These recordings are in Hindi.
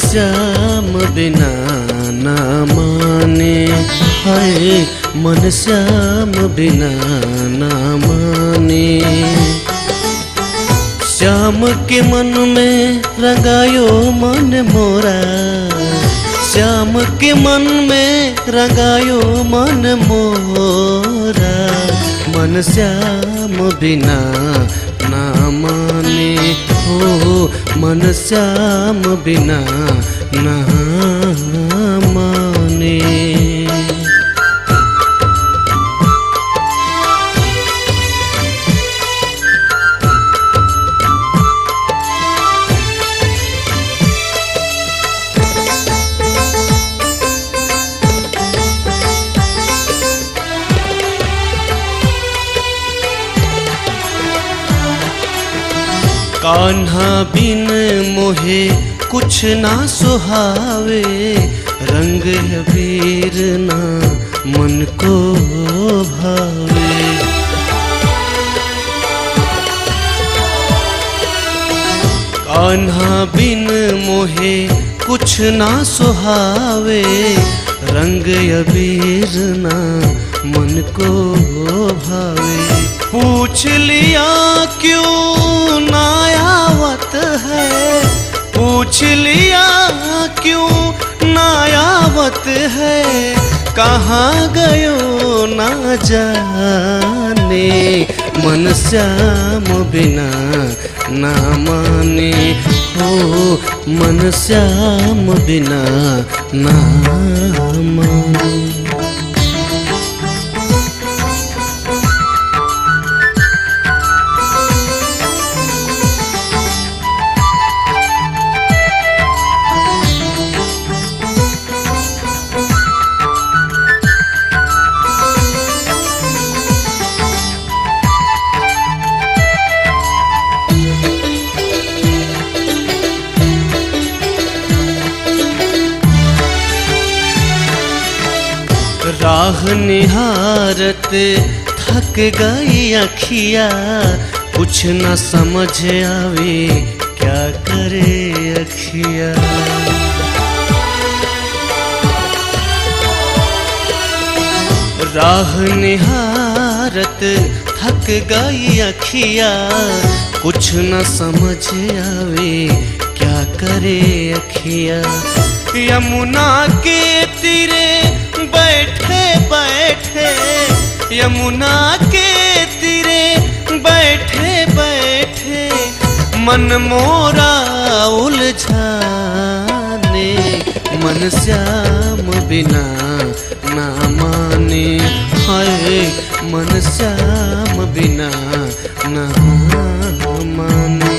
श्याम बिना ना माने, हाय मन श्याम बिना ना माने। श्याम के मन में रंगायो मन मोरा, श्याम के मन में रंगायो मन मोरा। मन श्याम बिना ना माने, हो मन श्याम बिना ना माने। कान्हा बिन मोहे कुछ ना सुहावे, रंग अबीर ना मन को भावे। कान्हा बिन मोहे कुछ ना सुहावे, रंग अबीर ना मन को भावे। पूछ लिया क्यों ना आवत है, पूछ लिया क्यों ना आवत है। कहाँ गयो ना जाने, मन श्याम बिना ना माने, हो मन श्याम बिना ना माने। राह निहारत थक गई अखिया, कुछ न समझ आवे क्या करे अखिया। राह निहारत थक गई अखिया, कुछ न समझ आवे क्या करे अखिया। यमुना के तीरे बैठे बैठे, यमुना के तीरे बैठे बैठे, मन मोरा उलझाने। मन श्याम बिना ना माने, हाय मन श्याम बिना ना माने।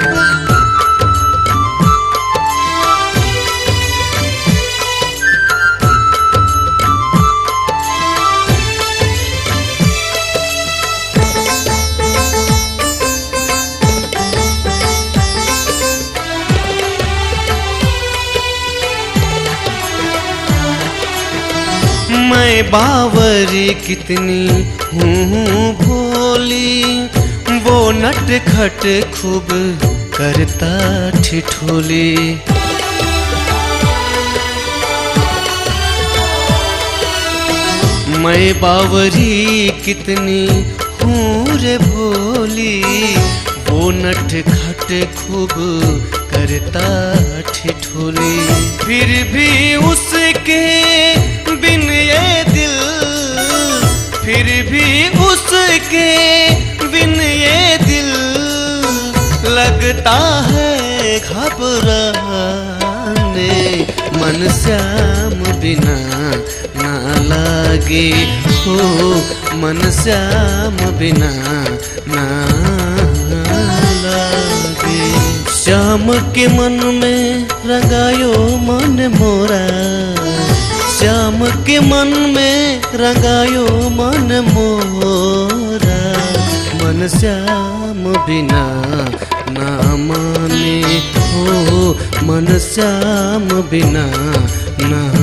मैं बावरी कितनी हूँ भोली, वो नट खट खूब करता ठिठोली। मैं बावरी कितनी हूँ रे भोली, वो नट खट खूब करता ठिठोली। फिर भी उसके बिन ये दिल, फिर भी उसके बिन ये दिल, लगता है घबराने। मन श्याम बिना ना लागे, हो मन श्याम बिना ना लागे। श्याम के मन में रंगायो मन मोरा, श्याम के मन में रंगायो मन मोरा। मन श्याम बिना ना माने, हो मन श्याम बिना ना